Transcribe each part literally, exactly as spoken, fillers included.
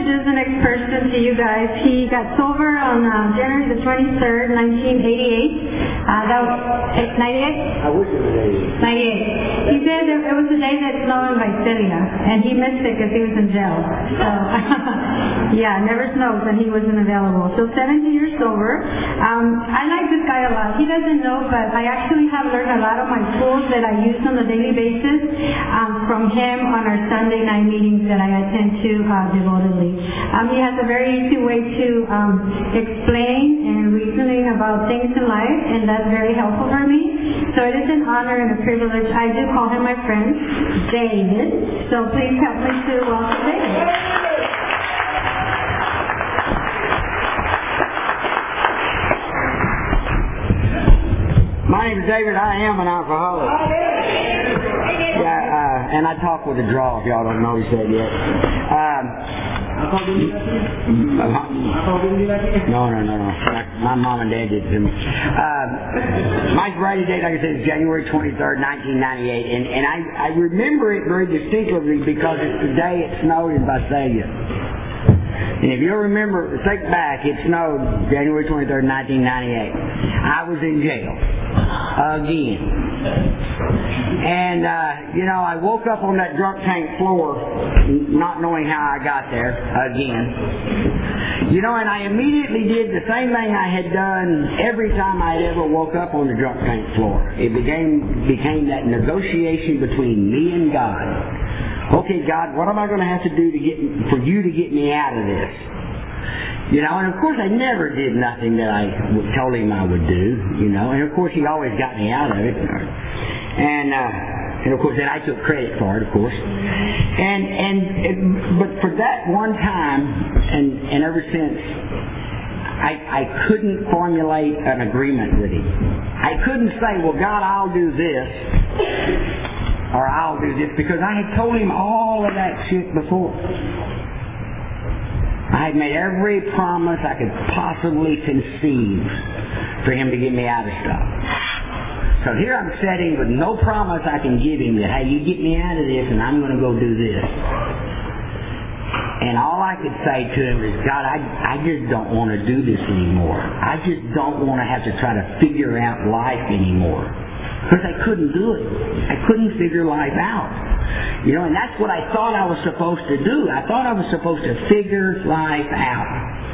introduce the next person to you guys. He got sober on uh, January the twenty-third, nineteen eighty-eight. Uh, that was ninety-eight? I wish it was eighty-eight. ninety-eight. He said it, it was the day that snowed in Visalia, and he missed it because he was in jail. So, yeah, never snows, and he wasn't available. So seventeen years sober. Um, I like this guy a lot. He doesn't know, but I actually have learned a lot of my tools that I use on a daily basis um, from him on our Sunday night meetings that I attend to uh, devotedly. Um, he has a very easy way to um, explain and reasoning about things in life, and that's very helpful for me. So it is an honor and a privilege. I do call him my friend, David. So please help me to welcome David. My name is David. I am an alcoholic. Yeah, uh, and I talk with a draw, if y'all don't know he said yet. Um, no, no, no, no. My mom and dad did it to me. Uh, my sobriety date, like I said, is January twenty-third, nineteen ninety-eight, and, and I, I remember it very distinctly because it's the day it snowed in Visalia. And if you'll remember, think back, it snowed January twenty-third, nineteen ninety-eight. I was in jail. Again. And, uh, you know, I woke up on that drunk tank floor not knowing how I got there again. You know, and I immediately did the same thing I had done every time I ever woke up on the drunk tank floor. It became, became that negotiation between me and God. Okay, God, what am I going to have to do to get for you to get me out of this? You know, and of course I never did nothing that I told him I would do, you know, and of course he always got me out of it. And, uh, and of course then I took credit for it, of course. And, and, it, but for that one time, and, and ever since, I, I couldn't formulate an agreement with him. I couldn't say, well, God, I'll do this, or I'll do this, because I had told him all of that shit before. I had made every promise I could possibly conceive for him to get me out of stuff. So here I'm sitting with no promise I can give him that, hey, you get me out of this and I'm going to go do this. And all I could say to him is, God, I, I just don't want to do this anymore. I just don't want to have to try to figure out life anymore. Because I couldn't do it. I couldn't figure life out. You know, and that's what I thought I was supposed to do. I thought I was supposed to figure life out.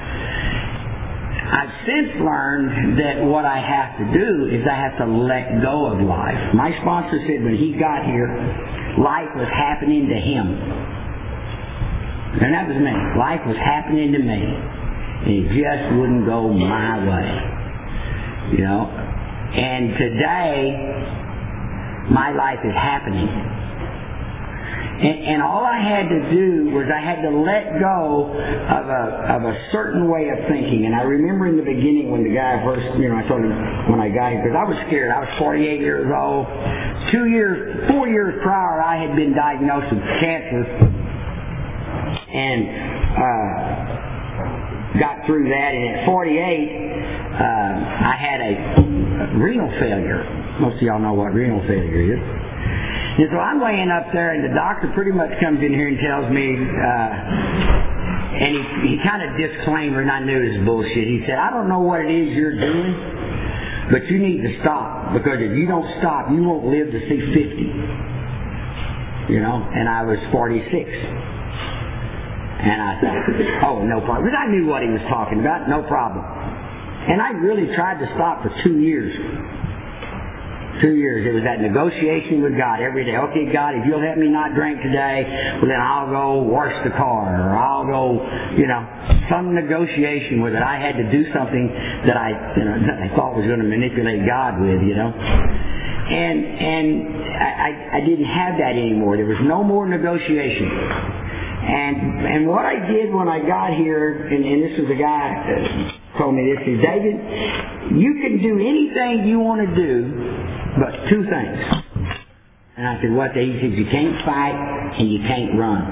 I've since learned that what I have to do is I have to let go of life. My sponsor said when he got here, life was happening to him. And that was me. Life was happening to me. And it just wouldn't go my way. You know? And today, my life is happening. And, and all I had to do was I had to let go of a of a certain way of thinking. And I remember in the beginning when the guy first, you know, I told him when I got here, because I was scared. I was forty-eight years old. Two years, four years prior, I had been diagnosed with cancer. And uh, got through that. And at forty-eight, uh, I had a renal failure. Most of y'all know what renal failure is. And so I'm laying up there, and the doctor pretty much comes in here and tells me, uh, and he, he kind of disclaimer, and I knew it was bullshit. He said, I don't know what it is you're doing, but you need to stop, because if you don't stop, you won't live to see fifty. You know, and I was forty-six. And I thought, oh, no problem. Because I knew what he was talking about, no problem. And I really tried to stop for two years. Two years. It was that negotiation with God every day. Okay, God, if you'll help me not drink today, well, then I'll go wash the car, or I'll go, you know, some negotiation with it. I had to do something that I, you know, that I thought was going to manipulate God with, you know. And and I, I didn't have that anymore. There was no more negotiation. And and what I did when I got here, and, and this was a guy that told me this, is, David, you can do anything you want to do, but two things. And I said, what? He said, you can't fight and you can't run.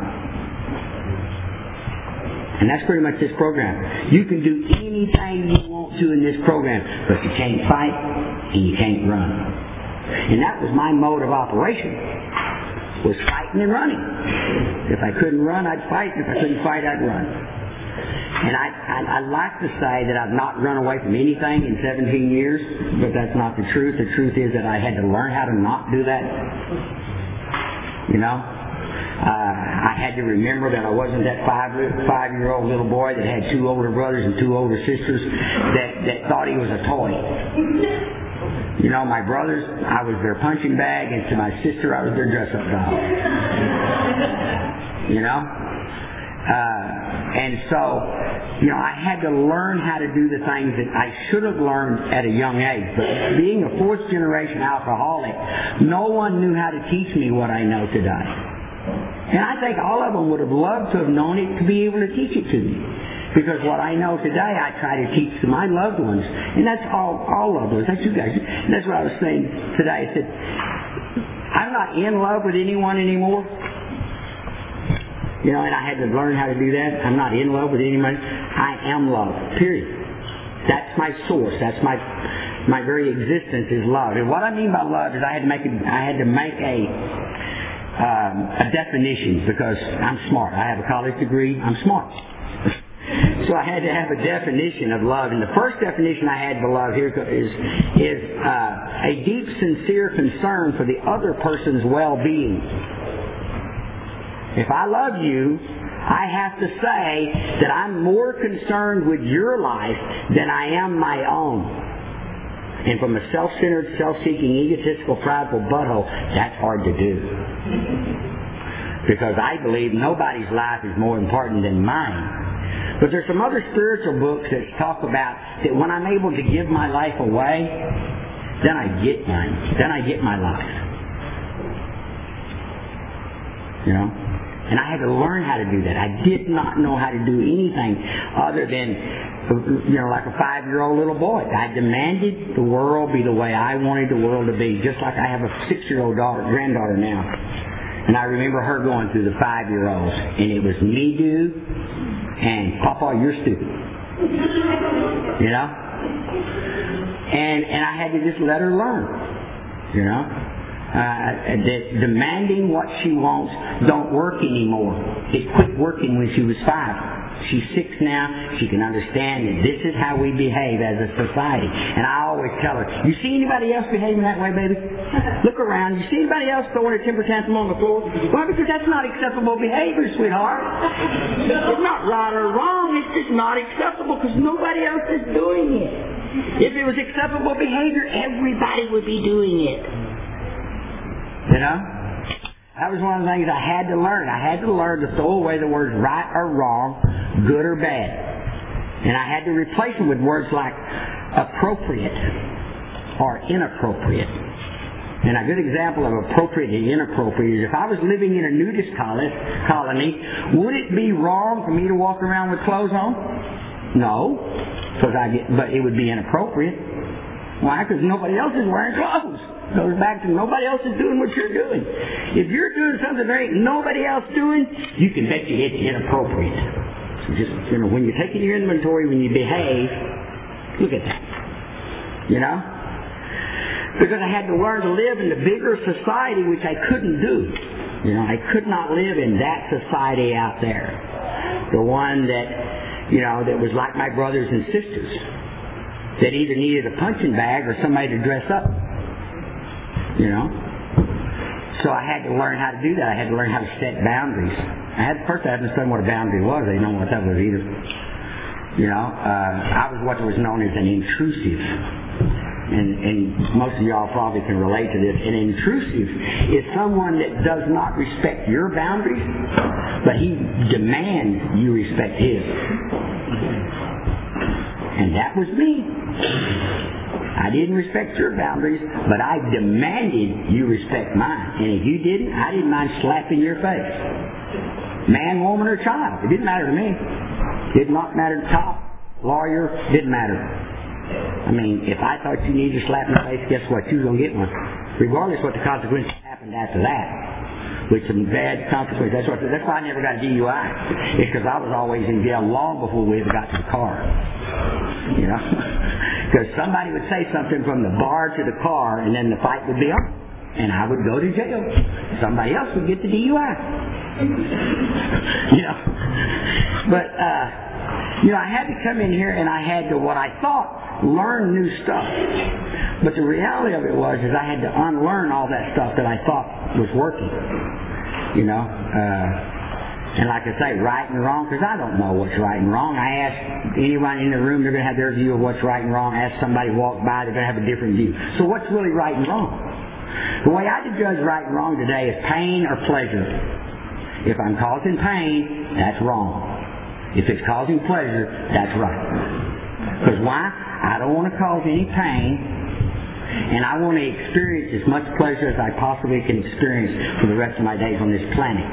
And that's pretty much this program. You can do anything you want to in this program, but you can't fight and you can't run. And that was my mode of operation. was fighting and running. If I couldn't run, I'd fight. If I couldn't fight, I'd run. And I, I, I'd like to say that I've not run away from anything in seventeen years, but that's not the truth. The truth is that I had to learn how to not do that. You know? Uh, I had to remember that I wasn't that five, five-year-old little boy that had two older brothers and two older sisters that, that thought he was a toy. You know, my brothers, I was their punching bag, and to my sister, I was their dress-up doll. You know? Uh, and so, you know, I had to learn how to do the things that I should have learned at a young age. But being a fourth-generation alcoholic, no one knew how to teach me what I know today. And I think all of them would have loved to have known it to be able to teach it to me. Because what I know today, I try to teach to my loved ones. And that's all, all loved ones. That's you guys. And that's what I was saying today. I said, I'm not in love with anyone anymore. You know, and I had to learn how to do that. I'm not in love with anyone. I am love. Period. That's my source. That's my my very existence is love. And what I mean by love is I had to make a, I had to make a um, a definition because I'm smart. I have a college degree. I'm smart. So I had to have a definition of love. And the first definition I had for love here is is uh, a deep, sincere concern for the other person's well-being. If I love you, I have to say that I'm more concerned with your life than I am my own. And from a self-centered, self-seeking, egotistical, prideful butthole, that's hard to do. Because I believe nobody's life is more important than mine. But there's some other spiritual books that talk about that when I'm able to give my life away, then I get mine. Then I get my life. You know? And I had to learn how to do that. I did not know how to do anything other than, you know, like a five-year-old little boy. I demanded the world be the way I wanted the world to be, just like I have a six-year-old daughter, granddaughter now. And I remember her going through the five-year-olds, and it was me do, and Papa, you're stupid. You know? And and I had to just let her learn. You know? Uh, that demanding what she wants don't work anymore. It quit working when she was five. She's six now. She can understand that this is how we behave as a society. And I always tell her, you see anybody else behaving that way, baby? Look around. You see anybody else throwing a temper tantrum on the floor? Well, because that's not acceptable behavior, sweetheart. It's not right or wrong. It's just not acceptable because nobody else is doing it. If it was acceptable behavior, everybody would be doing it. You know? That was one of the things I had to learn. I had to learn to throw away the words right or wrong, good or bad. And I had to replace them with words like appropriate or inappropriate. And a good example of appropriate and inappropriate is if I was living in a nudist colony, would it be wrong for me to walk around with clothes on? No. Because I get, but it would be inappropriate. Why? Because nobody else is wearing clothes. Goes back to nobody else is doing what you're doing. If you're doing something there ain't nobody else doing, you can bet you it's inappropriate. So just, you know, when you're taking your inventory, when you behave, look at that. You know? Because I had to learn to live in the bigger society, which I couldn't do. You know, I could not live in that society out there. The one that, you know, that was like my brothers and sisters. That either needed a punching bag or somebody to dress up. You know? So I had to learn how to do that. I had to learn how to set boundaries. I had First I had to understand what a boundary was. I didn't know what that was either. You know? Uh, I was what was known as an intrusive. And, and most of y'all probably can relate to this. An intrusive is someone that does not respect your boundaries, but he demands you respect his. And that was me. I didn't respect your boundaries, but I demanded you respect mine. And if you didn't, I didn't mind slapping your face. Man, woman, or child. It didn't matter to me. Did not matter to top, lawyer, didn't matter. I mean, if I thought you needed a slap in the face, guess what? You were going to get one. Regardless what the consequences happened after that. With some bad consequences. That's, what, that's why I never got a D U I. It's because I was always in jail long before we ever got to the car. You know? Because somebody would say something from the bar to the car, and then the fight would be on. and I would go to jail. Somebody else would get the D U I. You know, but uh, you know, I had to come in here and I had to, what I thought, learn new stuff. But the reality of it was, is I had to unlearn all that stuff that I thought was working. You know, uh, and like I say, right and wrong, because I don't know what's right and wrong. I ask anyone in the room, they're going to have their view of what's right and wrong. Ask somebody walk by, they're going to have a different view. So what's really right and wrong? The way I judge right and wrong today is pain or pleasure. If I'm causing pain, that's wrong. If it's causing pleasure, that's right. Because why? I don't want to cause any pain, and I want to experience as much pleasure as I possibly can experience for the rest of my days on this planet.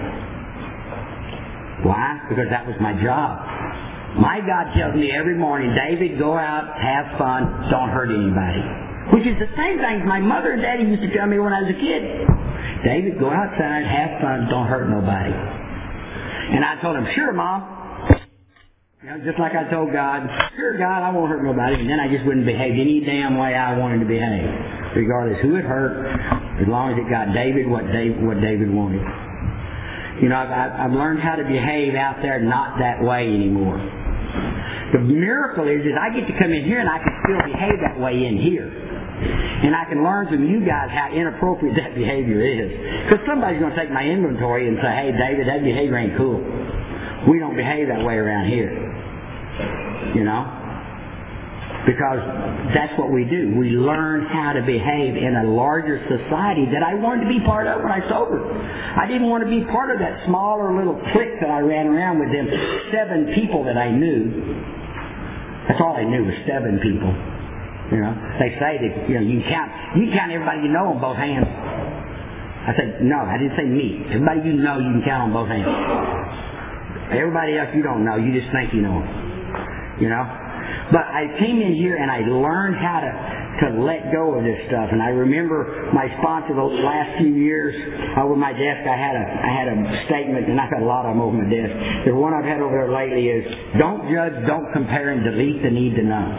Why? Because that was my job. My God tells me every morning, David, go out, have fun, don't hurt anybody. Which is the same thing my mother and daddy used to tell me when I was a kid. David, go outside, have fun, don't hurt nobody. And I told him, sure, Mom. You know, just like I told God, sure, God, I won't hurt nobody. And then I just wouldn't behave any damn way I wanted to behave, regardless who it hurt, as long as it got David what David, what David wanted. You know, I've, I've learned how to behave out there not that way anymore. The miracle is, is I get to come in here and I can still behave that way in here. And I can learn from you guys how inappropriate that behavior is. Because somebody's going to take my inventory and say, hey, David, that behavior ain't cool. We don't behave that way around here. You know? Because that's what we do. We learn how to behave in a larger society that I wanted to be part of when I sobered. I didn't want to be part of that smaller little clique that I ran around with, them seven people that I knew. That's all I knew was seven people. You know, they say that, you know, you can count, you can count everybody you know on both hands. I said, no, I didn't say me. Everybody you know, you can count on both hands. Everybody else you don't know, you just think you know them. You know? But I came in here and I learned how to, to let go of this stuff. And I remember my sponsor those last few years over my desk, I had a I had a statement, and I've got a lot of them over my desk. The one I've had over there lately is, don't judge, don't compare, and delete the need to know.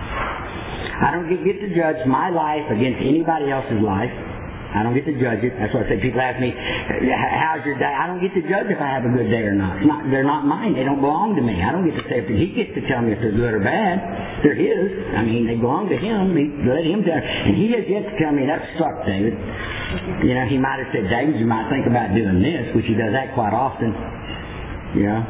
I don't get, get to judge my life against anybody else's life. I don't get to judge it. That's why I say, people ask me, how's your day? I don't get to judge if I have a good day or not. It's not. They're not mine. They don't belong to me. I don't get to say if he gets to tell me if they're good or bad. They're his. I mean, they belong to him. He, let him tell. And he has yet to tell me, that sucked, David. You know, he might have said, David, you might think about doing this, which he does that quite often. You know.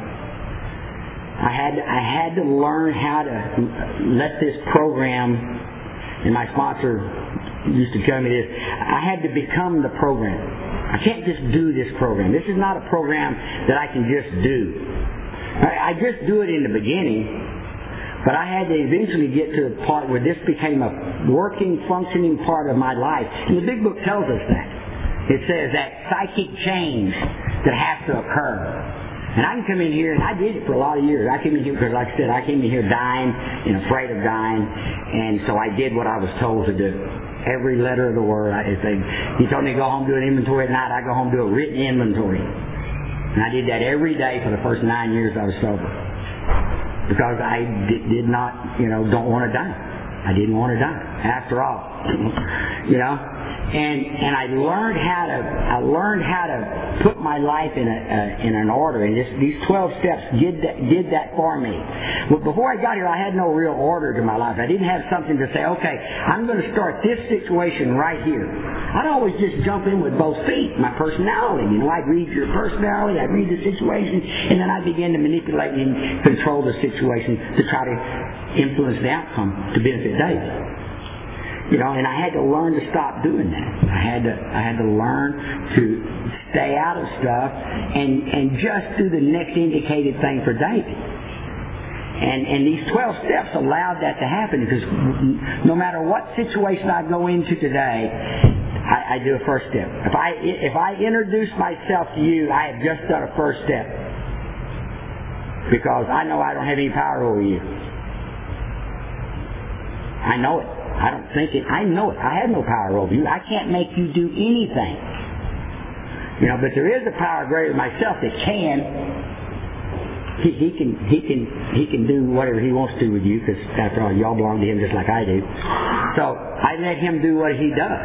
I had, I had to learn how to let this program, and my sponsor used to tell me this, I had to become the program. I can't just do this program. This is not a program that I can just do. I, I just do it in the beginning, but I had to eventually get to a part where this became a working, functioning part of my life. And the Big Book tells us that. It says that psychic change that has to occur. And I can come in here, and I did it for a lot of years. I came in here because, like I said, I came in here dying and afraid of dying, and so I did what I was told to do. Every letter of the word. I, if they, he told me to go home and do an inventory at night, I go home and do a written inventory. And I did that every day for the first nine years I was sober. Because I did, did not, you know, don't want to die. I didn't want to die, after all. You know? And and I learned how to I learned how to put my life in a uh, in an order, and this, these twelve steps did that did that for me. But before I got here, I had no real order to my life. I didn't have something to say, okay, I'm going to start this situation right here. I'd always just jump in with both feet, my personality. You know, I'd read your personality, I'd read the situation, and then I'd begin to manipulate and control the situation to try to influence the outcome to benefit David. You know, and I had to learn to stop doing that. I had to I had to learn to stay out of stuff and, and just do the next indicated thing for David. And and these twelve steps allowed that to happen, because no matter what situation I go into today, I, I do a first step. If I if I introduce myself to you, I have just done a first step. Because I know I don't have any power over you. I know it. I don't think it. I know it. I have no power over you. I can't make you do anything. You know, but there is a power greater than myself that can. He, he can. He can. He can do whatever he wants to with you, because after all, y'all belong to him just like I do. So I let him do what he does.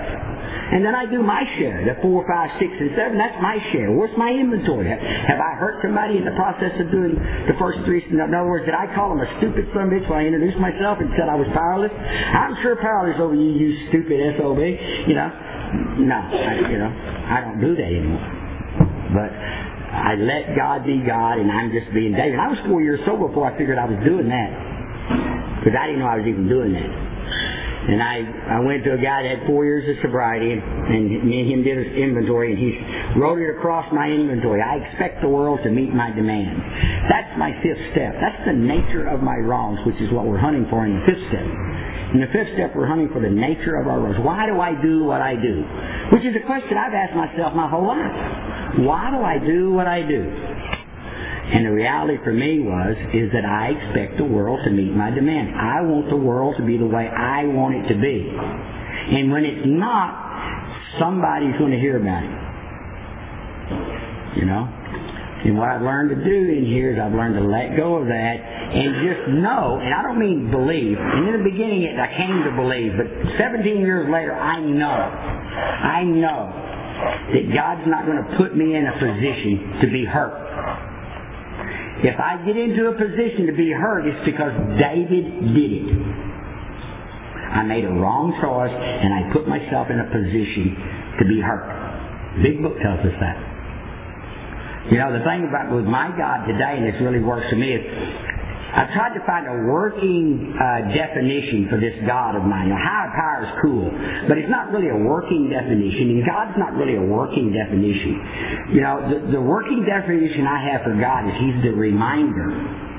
And then I do my share, the four, five, six, and seven. That's my share. What's my inventory? Have I hurt somebody in the process of doing the first three? In other words, did I call them a stupid son of a bitch when I introduced myself and said I was powerless? I'm sure powerless over you, you stupid S O B. You know, no, I, you know, I don't do that anymore. But I let God be God, and I'm just being David. I was four years sober before I figured I was doing that, because I didn't know I was even doing that. And I, I went to a guy that had four years of sobriety, and, and me and him did his inventory, and he wrote it across my inventory. I expect the world to meet my demands. That's my fifth step. That's the nature of my wrongs, which is what we're hunting for in the fifth step. In the fifth step, we're hunting for the nature of our wrongs. Why do I do what I do? Which is a question I've asked myself my whole life. Why do I do what I do? And the reality for me was, is that I expect the world to meet my demands. I want the world to be the way I want it to be. And when it's not, somebody's going to hear about it. You know? And what I've learned to do in here is I've learned to let go of that and just know, and I don't mean believe. And in the beginning I came to believe, but seventeen years later I know, I know that God's not going to put me in a position to be hurt. If I get into a position to be hurt, it's because David did it. I made a wrong choice, and I put myself in a position to be hurt. Big book tells us that. You know, the thing about with my God today, and this really works for me, is I've tried to find a working uh, definition for this God of mine. Now, higher power is cool, but it's not really a working definition, and God's not really a working definition. You know, the, the working definition I have for God is He's the reminder.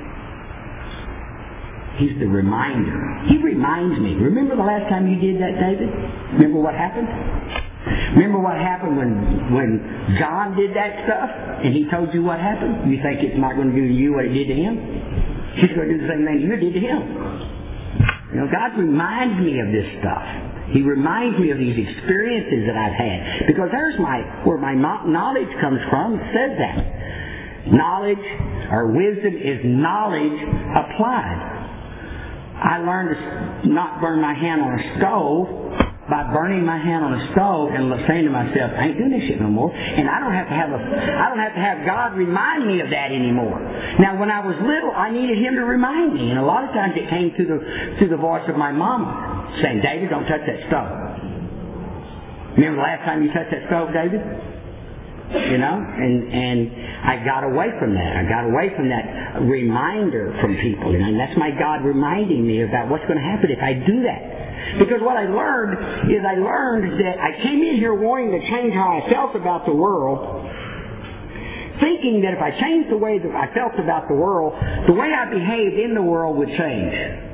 He's the reminder. He reminds me. Remember the last time you did that, David? Remember what happened? Remember what happened when when John did that stuff, and he told you what happened? You think it's not going to do to you what it did to him? He's going to do the same thing you did to him. You know, God reminds me of this stuff. He reminds me of these experiences that I've had. Because there's my where my knowledge comes from. It says that. Knowledge or wisdom is knowledge applied. I learned to not burn my hand on a stove by burning my hand on a stove and saying to myself, I ain't doing this shit no more. And I don't have to have a, I don't have to have God remind me of that anymore. Now, when I was little, I needed Him to remind me, and a lot of times it came through the through the voice of my mama saying, David, don't touch that stove. Remember the last time you touched that stove, David? You know, and and I got away from that. I got away from that reminder from people, and that's my God reminding me about what's going to happen if I do that. Because what I learned is I learned that I came in here wanting to change how I felt about the world, thinking that if I changed the way that I felt about the world, the way I behaved in the world would change.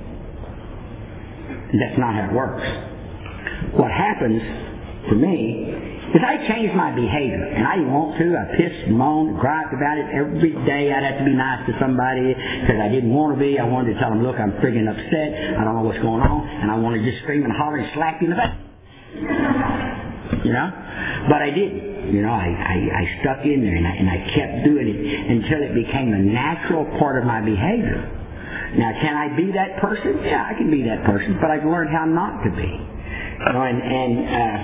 And that's not how it works. What happens for me is I changed my behavior, and I didn't want to. I pissed, moaned, griped about it every day. I'd have to be nice to somebody because I didn't want to be. I wanted to tell them, look, I'm friggin' upset. I don't know what's going on, and I want to just scream and holler and slap you in the face. You know? But I didn't. You know, I, I, I stuck in there, and I, and I kept doing it until it became a natural part of my behavior. Now, can I be that person? Yeah, I can be that person, but I've learned how not to be. You know, and... and uh,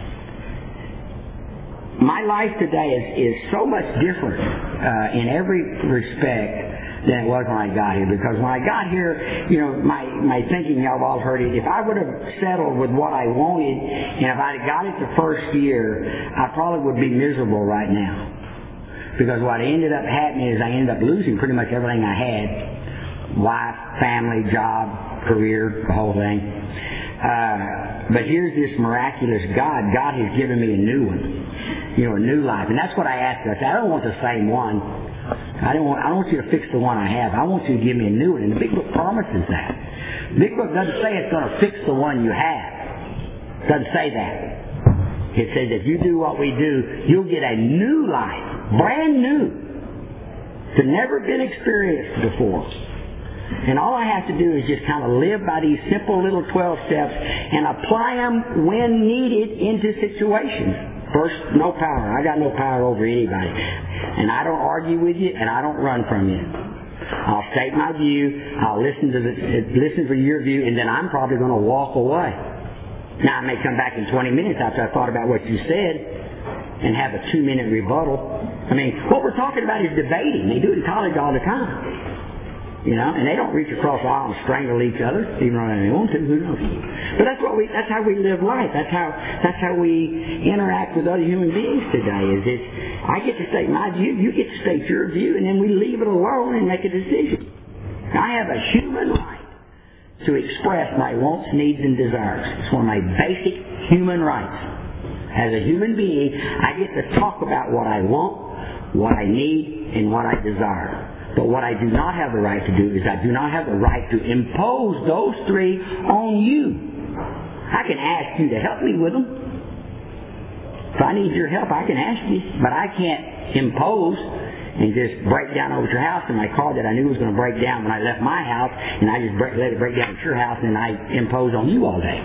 my life today is, is so much different uh, in every respect than it was when I got here. Because when I got here, you know, my, my thinking, y'all have all heard it, if I would have settled with what I wanted, and if I'd have got it the first year, I probably would be miserable right now. Because what ended up happening is I ended up losing pretty much everything I had. Wife, family, job, career, the whole thing. Uh, but here's this miraculous God. God has given me a new one. You know, a new life. And that's what I asked her. I said, I don't want the same one. I don't want I don't want you to fix the one I have. I want you to give me a new one. And the Big Book promises that. The Big Book doesn't say it's going to fix the one you have. It doesn't say that. It says if you do what we do, you'll get a new life. Brand new. To never been experienced before. And all I have to do is just kind of live by these simple little twelve steps and apply them when needed into situations. First, no power. I got no power over anybody. And I don't argue with you, and I don't run from you. I'll state my view, I'll listen to the, listen for your view, and then I'm probably going to walk away. Now, I may come back in twenty minutes after I thought about what you said and have a two-minute rebuttal. I mean, what we're talking about is debating. They do it in college all the time. You know, and they don't reach across the aisle and strangle each other, even though they want to. Who knows? But that's what we. That's how we live life. That's how. That's how we interact with other human beings today. Is it? I get to state my view. You get to state your view, and then we leave it alone and make a decision. I have a human right to express my wants, needs, and desires. It's one of my basic human rights. As a human being, I get to talk about what I want, what I need, and what I desire. But what I do not have the right to do is I do not have the right to impose those three on you. I can ask you to help me with them. If I need your help, I can ask you. But I can't impose and just break down over at your house in my car that I knew was going to break down when I left my house, and I just break, let it break down at your house, and I impose on you all day.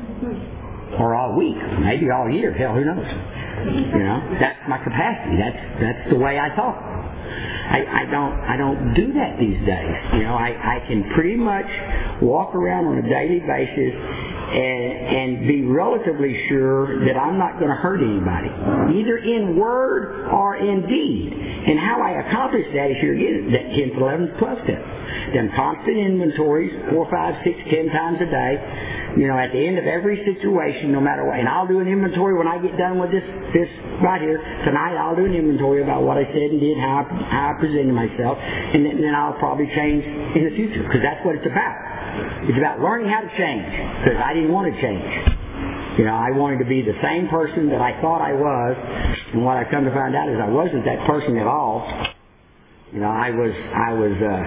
Or all week. Maybe all year. Hell, who knows? You know, that's my capacity. That's that's the way I talk. I, I don't I don't do that these days. You know, I, I can pretty much walk around on a daily basis and, and be relatively sure that I'm not going to hurt anybody, either in word or in deed. And how I accomplish that is here again, that tenth, eleventh, twelfth step. Them constant inventories, four, five, six, ten times a day. You know, at the end of every situation, no matter what. And I'll do an inventory when I get done with this this right here. Tonight I'll do an inventory about what I said and did, how I, how I presented myself. And then, then I'll probably change in the future, because that's what it's about. It's about learning how to change, because I didn't want to change. You know, I wanted to be the same person that I thought I was, and what I come to find out is I wasn't that person at all. You know, I was, I was, uh,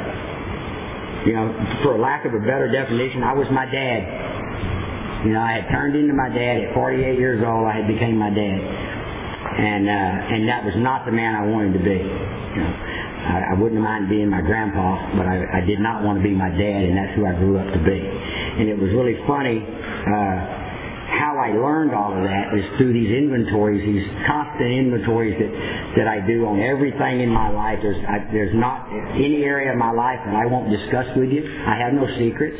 you know, for lack of a better definition, I was my dad. You know, I had turned into my dad at forty-eight years old. I had became my dad, and uh, and that was not the man I wanted to be. You know, I, I wouldn't mind being my grandpa, but I, I did not want to be my dad, and that's who I grew up to be. And it was really funny. Uh, How I learned all of that is through these inventories, these constant inventories that, that I do on everything in my life. There's, I, there's not any area of my life that I won't discuss with you. I have no secrets.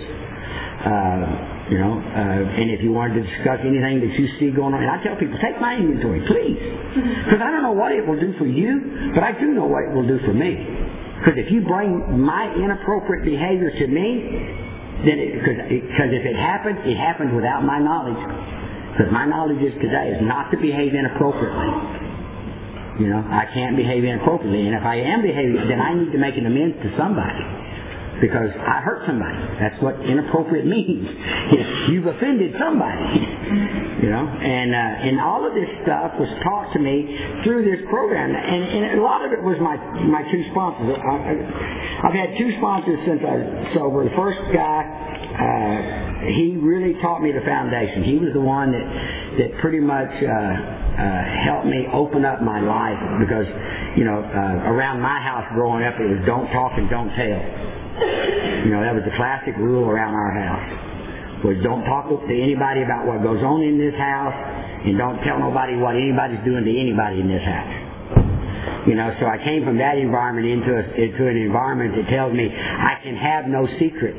Uh, you know, uh, and if you wanted to discuss anything that you see going on, and I tell people, take my inventory, please. Because I don't know what it will do for you, but I do know what it will do for me. Because if you bring my inappropriate behavior to me, Then, because if it happened, it happened without my knowledge. Because my knowledge is today is not to behave inappropriately. You know, I can't behave inappropriately, and if I am behaving, then I need to make an amends to somebody. Because I hurt somebody. That's what inappropriate means. You've offended somebody. You know, and uh, and all of this stuff was taught to me through this program, and, and a lot of it was my my two sponsors. I, I've had two sponsors since I was sober. The first guy, uh, he really taught me the foundation. He was the one that that pretty much uh, uh, helped me open up my life, because you know uh, around my house growing up, it was don't talk and don't tell. You know, that was the classic rule around our house. Was don't talk to anybody about what goes on in this house, and don't tell nobody what anybody's doing to anybody in this house. You know, so I came from that environment into a, into an environment that tells me I can have no secrets.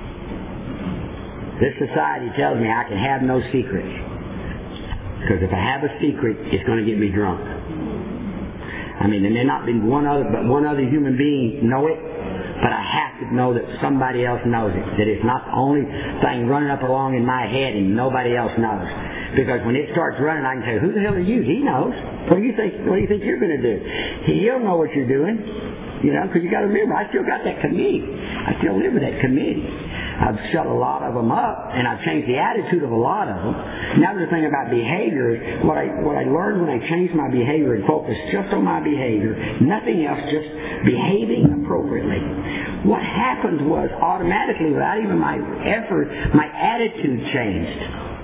This society tells me I can have no secrets. Because if I have a secret, it's going to get me drunk. I mean, and there not been one other, but one other human being know it, but I have to know that somebody else knows it. That it's not the only thing running up along in my head and nobody else knows. Because when it starts running, I can say, who the hell are you? He knows. What do you think, what do you think you're going to do? He'll know what you're doing. You know, because you got to remember, I still got that committee. I still live with that committee. I've shut a lot of them up, and I've changed the attitude of a lot of them. Now the thing about behavior, what I what I learned when I changed my behavior and focused just on my behavior, nothing else, just behaving appropriately. What happened was automatically, without even my effort, my attitude changed.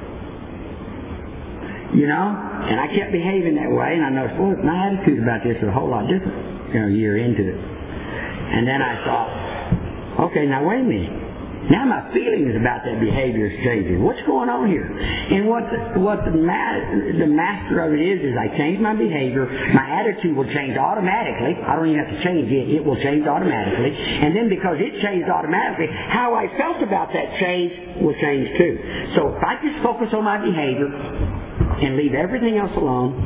You know, and I kept behaving that way, and I noticed, well, my attitude about this is a whole lot different. You know, a year into it, and then I thought, okay, now wait a minute. Now my feelings about that behavior is changing. What's going on here? And what the, what the, ma- the master of it is, is I change my behavior. My attitude will change automatically. I don't even have to change it. It will change automatically. And then because it changed automatically, how I felt about that change will change too. So if I just focus on my behavior and leave everything else alone,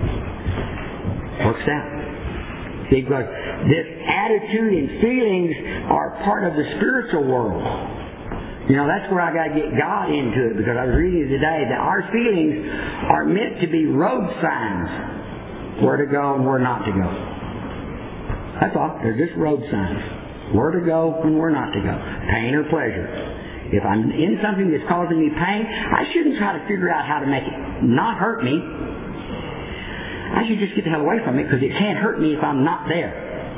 works out. Because this attitude and feelings are part of the spiritual world. You know, that's where I got to get God into it, because I was reading today that our feelings are meant to be road signs, where to go and where not to go. That's all. They're just road signs, where to go and where not to go, pain or pleasure. If I'm in something that's causing me pain, I shouldn't try to figure out how to make it not hurt me. I should just get the hell away from it, because it can't hurt me if I'm not there.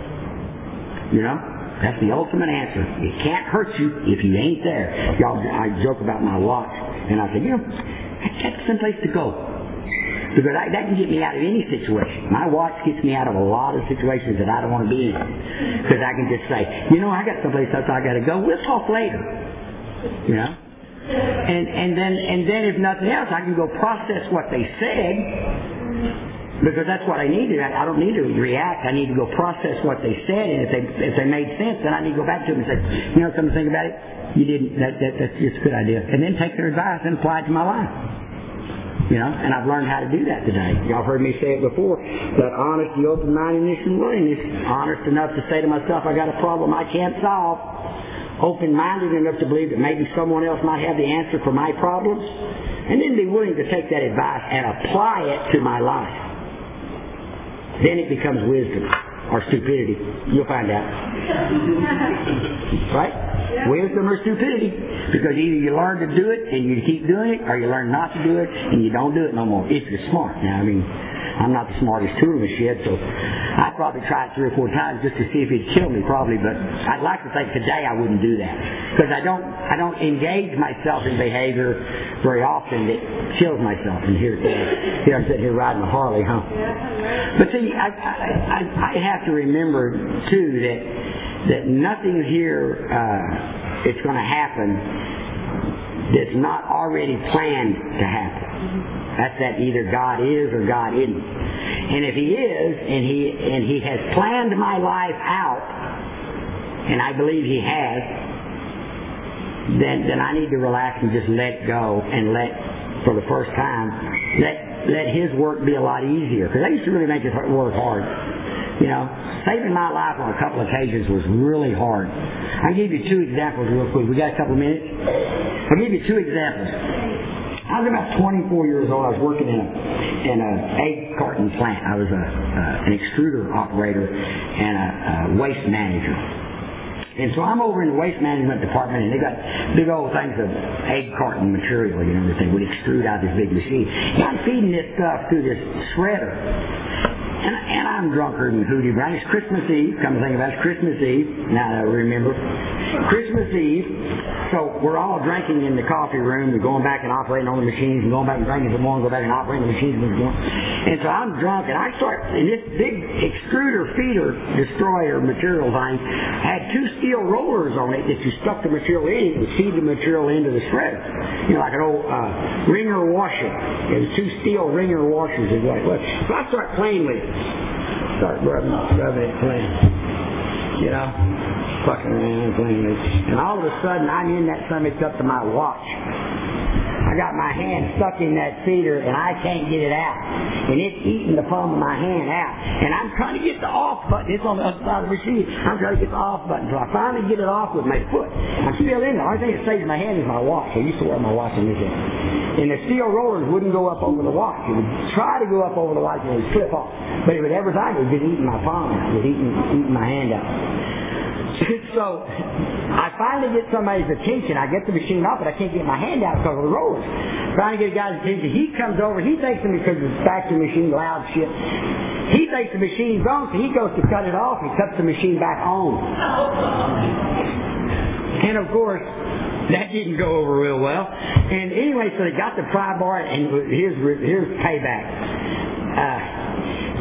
You know? That's the ultimate answer. It can't hurt you if you ain't there. Y'all, I joke about my watch, and I say, you know, I got someplace to go. Because I, that can get me out of any situation. My watch gets me out of a lot of situations that I don't want to be in. Because I can just say, you know, I got someplace else I got to go. We'll talk later. You know? And, and then, and then if nothing else, I can go process what they said. Because that's what I need to. I don't need to react. I need to go process what they said, and if they if they made sense, then I need to go back to them and say, you know, come to think about it, you didn't. That, that that's just a good idea. And then take their advice and apply it to my life. You know, and I've learned how to do that today. Y'all heard me say it before. That honesty, open-mindedness, and willingness. Honest enough to say to myself, I got a problem I can't solve. Open-minded enough to believe that maybe someone else might have the answer for my problems, and then be willing to take that advice and apply it to my life. Then it becomes wisdom or stupidity. You'll find out. Right? Yeah. Wisdom or stupidity. Because either you learn to do it and you keep doing it, or you learn not to do it and you don't do it no more. If you're smart. Now, I mean, I'm not the smartest tool in the shed, so I'd probably try it three or four times just to see if it'd kill me, probably. But I'd like to think today I wouldn't do that, because I don't, I don't engage myself in behavior very often that kills myself. And here, here I'm sitting here riding a Harley, huh? But see, I, I, I, I have to remember too that that nothing here uh, is going to happen that's not already planned to happen. That's that either God is or God isn't. And if He is, and He and He has planned my life out, and I believe He has, then then I need to relax and just let go and let, for the first time, let let His work be a lot easier. Because I used to really make His work hard. You know, saving my life on a couple of occasions was really hard. I'll give you two examples real quick. We got a couple of minutes? I'll give you two examples. I was about twenty-four years old. I was working in a in an egg carton plant. I was a uh, an extruder operator and a, a waste manager. And so I'm over in the waste management department, and they got big old things of egg carton material, you know, that they would extrude out this big machine. And I'm feeding this stuff through this shredder. And, and I'm drunker than Hootie Brown. It's Christmas Eve. Come to think about it, it's Christmas Eve. Now I remember. Christmas Eve. So we're all drinking in the coffee room. We're going back and operating on the machines and going back and drinking some more and go back and operating the machines and going. And so I'm drunk, and I start, and this big extruder feeder destroyer material thing had two steel rollers on it that you stuck the material in and feed the material into the shredder. You know, like an old uh, wringer washer. It was two steel wringer washers is what it was. So I start playing with it. Start rubbing, rubbing it, playing. You know, fucking around, playing with it. And all of a sudden, I'm in that summit up to my watch. I got my hand stuck in that feeder, and I can't get it out. And it's eating the palm of my hand out. And I'm trying to get the off button. It's on the other side of the machine. I'm trying to get the off button. So I finally get it off with my foot. I'm still in there. The only thing that stays in my hand is my watch. I used to wear my watch in this hand. And the steel rollers wouldn't go up over the watch. It would try to go up over the watch, and it would slip off. But it would every time it would get eating my palm out. It would eating, eating my hand out. So I finally get somebody's attention. I get the machine off, but I can't get my hand out because of the rollers. Trying to get a guy's attention. He comes over. He thinks the because it's factory machine, loud shit. He thinks the machine's on, so he goes to cut it off and cuts the machine back on. And of course, that didn't go over real well. And anyway, so they got the pry bar, and here's here's payback. Uh, So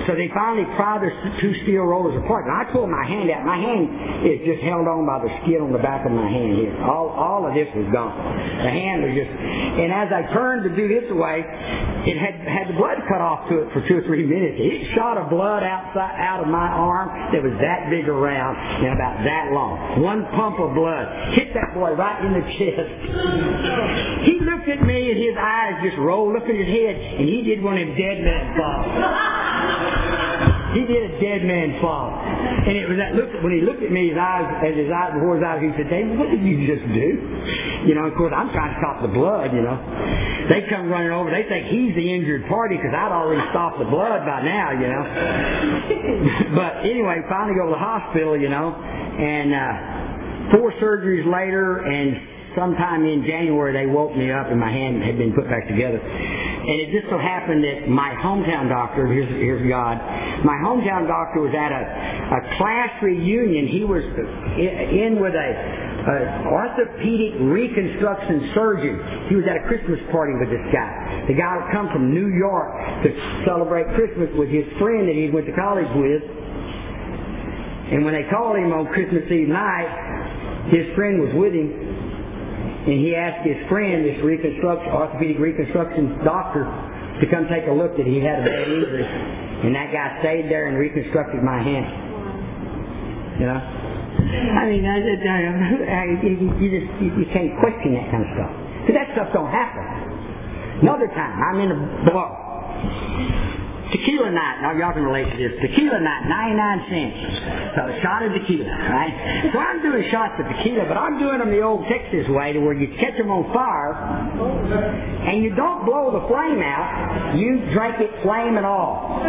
so they finally pried the two steel rollers apart. And I pulled my hand out. My hand is just held on by the skin on the back of my hand here. All, all of this was gone. The hand was just... And as I turned to do this away, it had had the blood cut off to it for two or three minutes. It shot of blood outside, out of my arm that was that big around and about that long. One pump of blood hit that boy right in the chest. He looked at me and his eyes just rolled up in his head, and he did one of them dead man falls. He did a dead man fall. And it was that look, when he looked at me, his eyes, as his eyes before his eyes, he said, "David, what did you just do?" You know, of course, I'm trying to stop the blood, you know. They come running over. They think he's the injured party because I'd already stopped the blood by now, you know. But anyway, finally go to the hospital, you know, and uh, four surgeries later, and sometime in January they woke me up and my hand had been put back together. And it just so happened that my hometown doctor, here's, here's God, my hometown doctor was at a, a class reunion. He was in with a, a orthopedic reconstruction surgeon. He was at a Christmas party with this guy. The guy had come from New York to celebrate Christmas with his friend that he went to college with. And when they called him on Christmas Eve night, his friend was with him. And he asked his friend, this reconstruction, orthopedic reconstruction doctor, to come take a look that he had a bad injury. And that guy stayed there and reconstructed my hand. You know? I mean, I, I, you just you, you can't question that kind of stuff. Because that stuff don't happen. Another time, I'm in a bar. Tequila night. Now y'all can relate to this. Tequila night, ninety-nine cents. So a shot of tequila, right? So I'm doing shots of tequila, but I'm doing them the old Texas way, to where you catch them on fire, and you don't blow the flame out. You drink it flame and all.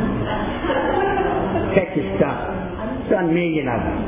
Texas stuff. Done a million of them.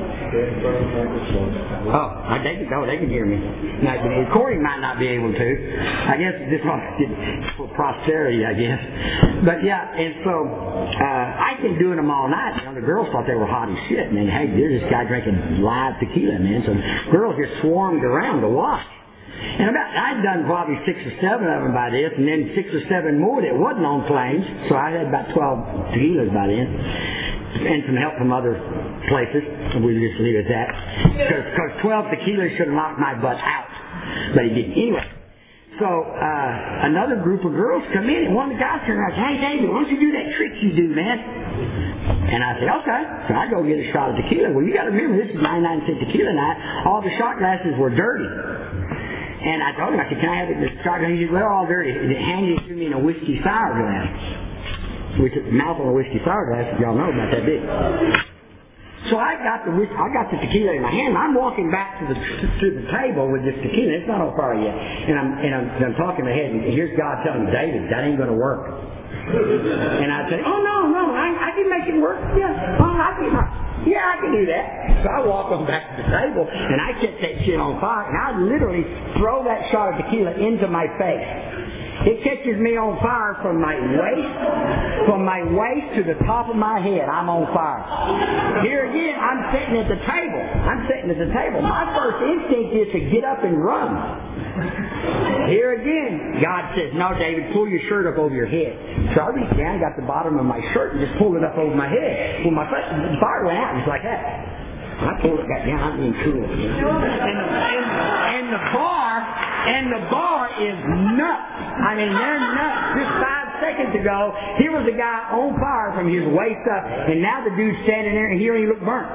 Oh, they can, oh, they can hear me. Now, Corey might not be able to. I guess this was for posterity, I guess. But yeah, and so uh, I can do them all night. You know, the girls thought they were hot as shit, man. Hey, there's this guy drinking live tequila, man. So girls just swarmed around to watch. And about I'd done probably six or seven of them by this, and then six or seven more that wasn't on flames. So I had about twelve tequilas by then, and some help from other places. We'll just leave it at that. Because twelve tequilas should have knocked my butt out. But he didn't. Anyway, so uh, another group of girls come in, and one of the guys turned around and said, "Hey, David, why don't you do that trick you do, man?" And I said, "Okay." So I go get a shot of tequila. Well, you got to remember, this is ninety-nine cent tequila night. All the shot glasses were dirty. And I told him, I said, "Can I have the shot glass?" He said, "Well, all dirty." He handed it to me in a whiskey sour glass. Which is the mouth on a whiskey sour glass, if y'all know about that big. So I got the I got the tequila in my hand. I'm walking back to the to the table with this tequila. It's not on fire yet, and I'm and I'm, I'm talking in my head. And here's God telling me, "David, that ain't going to work." And I say, "Oh no, no, I, I can make it work. Yeah, oh, I can. Yeah, I can do that." So I walk on back to the table, and I set that shit on fire, and I literally throw that shot of tequila into my face. It catches me on fire from my waist, from my waist to the top of my head. I'm on fire. Here again, I'm sitting at the table. I'm sitting at the table. My first instinct is to get up and run. Here again, God says, "No, David, pull your shirt up over your head." So I reached down, got the bottom of my shirt, and just pulled it up over my head. Well, my the fire went out, just like that. I pulled it back down. I'm being cool. You know? and, the, and, and the bar, and the bar is nuts. I mean, they're nuts. Just five seconds ago, here was a guy on fire from his waist up, and now the dude's standing there, and here he looked burnt.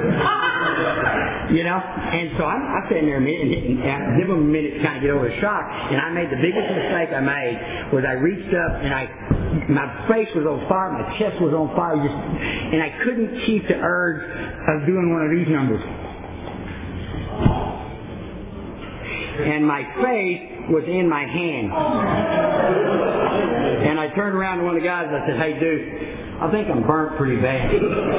You know? And so I'm, I'm sitting there a minute, and, and give him a minute to kind of get over the shock, and I made the biggest mistake I made, was I reached up, and I, my face was on fire, my chest was on fire, just, and I couldn't keep the urge of doing one of these numbers. And my face was in my hand. And I turned around to one of the guys and I said, "Hey, dude, I think I'm burnt pretty bad."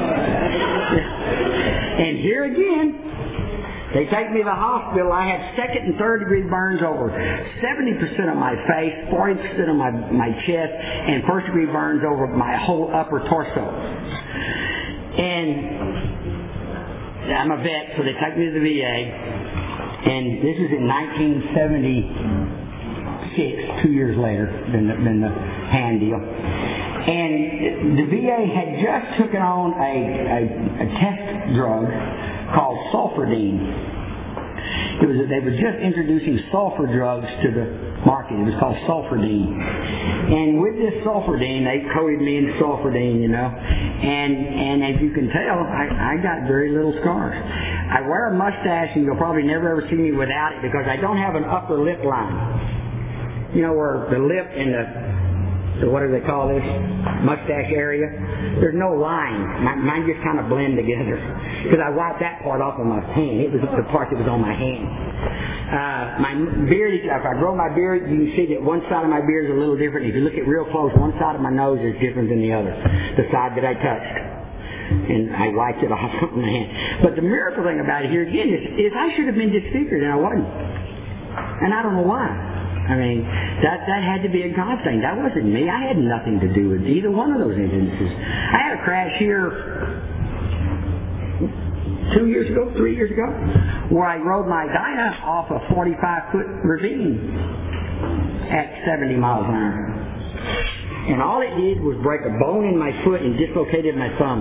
And here again, they take me to the hospital. I had second and third degree burns over seventy percent of my face, forty percent of my, my chest, and first degree burns over my whole upper torso. And I'm a vet, so they take me to the V A. And this is in nineteen seventy-six, two years later than the, than the hand deal. And the V A had just taken on a, a, a test drug called sulfurdine. It was, they were just introducing sulfur drugs to the market. It was called sulfurdine. And with this sulfurdine, they coated me in sulfurdine, you know. And and as you can tell, I, I got very little scars. I wear a mustache, and you'll probably never ever see me without it because I don't have an upper lip line. You know, where the lip and the So what do they call this? Mustache area? There's no line. Mine, mine just kind of blend together. Because I wiped that part off of my hand. It was the part that was on my hand. Uh, my beard, if I grow my beard, you can see that one side of my beard is a little different. If you look at it real close, one side of my nose is different than the other. The side that I touched. And I wiped it off of my hand. But the miracle thing about it here again is, is I should have been disfigured and I wasn't. And I don't know why. I mean, that that had to be a God thing. That wasn't me. I had nothing to do with either one of those instances. I had a crash here two years ago, three years ago, where I rode my Dyna off a forty-five foot ravine at seventy miles an hour. And all it did was break a bone in my foot and dislocated my thumb.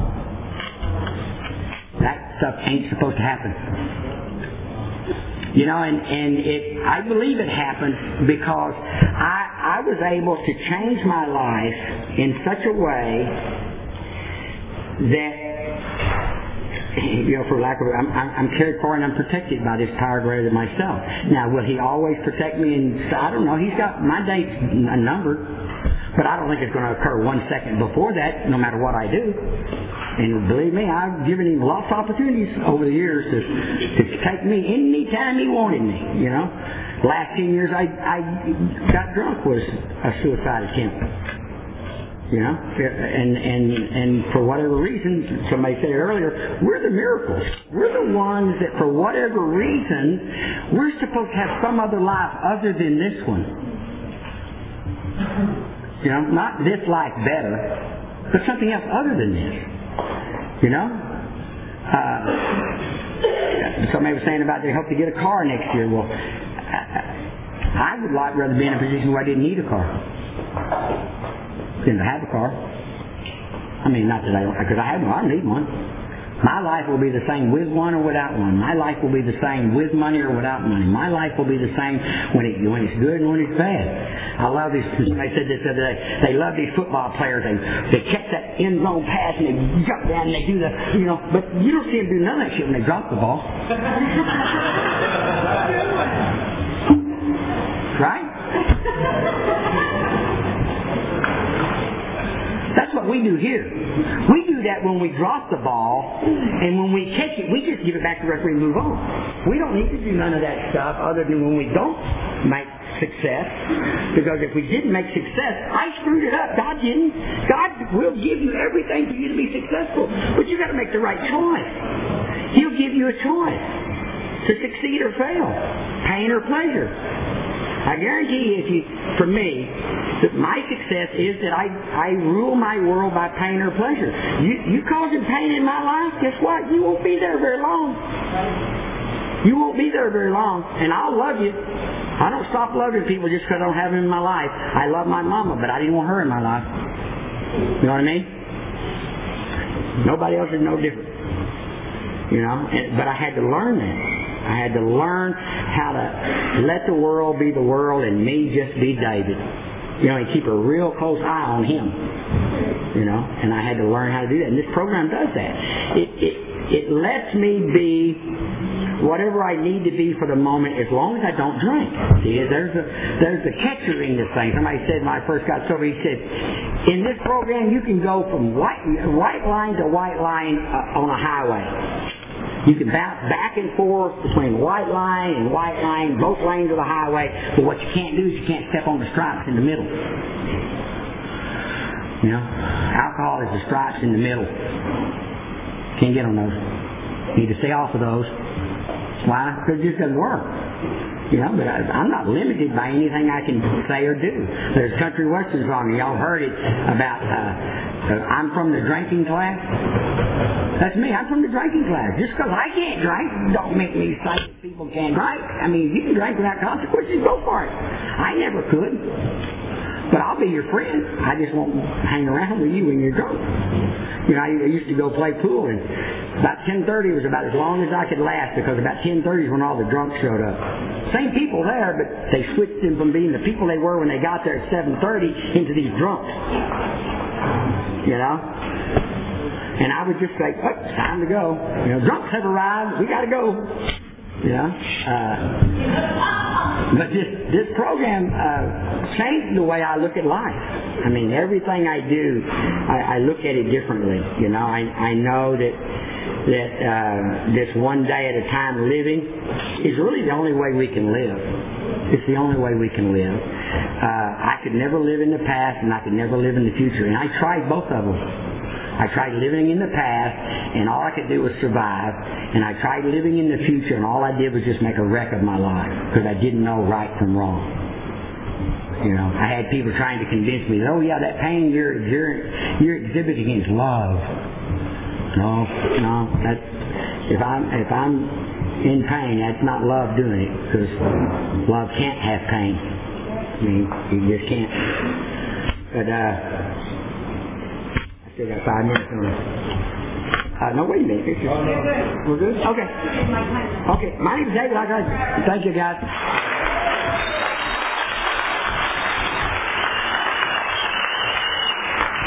That stuff ain't supposed to happen. You know, and, and it, I believe it happened because I, I was able to change my life in such a way that, you know, for lack of, I'm, I'm cared for and I'm protected by this power greater than myself. Now, will He always protect me? And I don't know. He's got my dates numbered, but I don't think it's going to occur one second before that, no matter what I do. And believe me, I've given Him lots of opportunities over the years to, to take me any time He wanted me, you know. The last ten years I, I got drunk was a suicide attempt, you know. And, and, and for whatever reason, somebody said earlier, we're the miracles. We're the ones that for whatever reason, we're supposed to have some other life other than this one. You know, not this life better, but something else other than this. You know? Uh, somebody was saying about they hope to get a car next year. Well, I, I would like rather be in a position where I didn't need a car than to have a car. I mean, not that I don't, because I have one. I don't need one. My life will be the same with one or without one. My life will be the same with money or without money. My life will be the same when it when it's good and when it's bad. I love these. Somebody said this the other day. They love these football players. They they catch that end zone pass and they jump down and they do the you know. But you don't see them do none of that shit when they drop the ball. Right? That's what we do here. We do that when we drop the ball, and when we catch it, we just give it back to the referee and move on. We don't need to do none of that stuff other than when we don't make success. Because if we didn't make success, I screwed it up. God didn't. God will give you everything for you to be successful. But you've got to make the right choice. He'll give you a choice to succeed or fail, pain or pleasure. I guarantee you, if you, for me, that my success is that I, I rule my world by pain or pleasure. You, you causing pain in my life, guess what? You won't be there very long. You won't be there very long. And I'll love you. I don't stop loving people just because I don't have them in my life. I love my mama, but I didn't want her in my life. You know what I mean? Nobody else is no different. You know? And, but I had to learn that. I had to learn how to let the world be the world and me just be David. You know, and keep a real close eye on him. You know, and I had to learn how to do that. And this program does that. It it it lets me be whatever I need to be for the moment as long as I don't drink. See, there's a there's a catcher in this thing. Somebody said when I first got sober, he said, in this program you can go from white white line to white line uh, on a highway. You can bounce back and forth between white line and white line, both lanes of the highway, but what you can't do is you can't step on the stripes in the middle. You know, alcohol is the stripes in the middle. Can't get on those. You need to stay off of those. Why? Because it just doesn't work. You know, but I, I'm not limited by anything I can say or do. There's a country western song, y'all heard it, about uh, uh, I'm from the drinking class. That's me. I'm from the drinking class. Just because I can't drink don't make me say that people can't drink. I mean, if you can drink without consequences, go for it. I never could. But I'll be your friend. I just won't hang around with you when you're drunk. You know, I used to go play pool, and about ten thirty was about as long as I could last, because about ten thirty is when all the drunks showed up. Same people there, but they switched them from being the people they were when they got there at seven thirty into these drunks. You know? And I would just say, oh, it's time to go. You know, drunks have arrived. We got to go. You know? Uh, but this, this program uh, changed the way I look at life. I mean, everything I do, I, I look at it differently. You know, I, I know that that uh, this one day at a time living is really the only way we can live. It's the only way we can live. Uh, I could never live in the past, and I could never live in the future. And I tried both of them. I tried living in the past, and all I could do was survive. And I tried living in the future, and all I did was just make a wreck of my life, because I didn't know right from wrong. You know, I had people trying to convince me, oh yeah, that pain you're you're, you're exhibiting is love. No, no, that if I'm if I'm in pain, that's not love doing it, because love can't have pain. I mean, you just can't. But uh, I still got five minutes on it. Uh, no, wait a minute. We're good? Okay. Okay. My name's David. I got. Thank you, guys.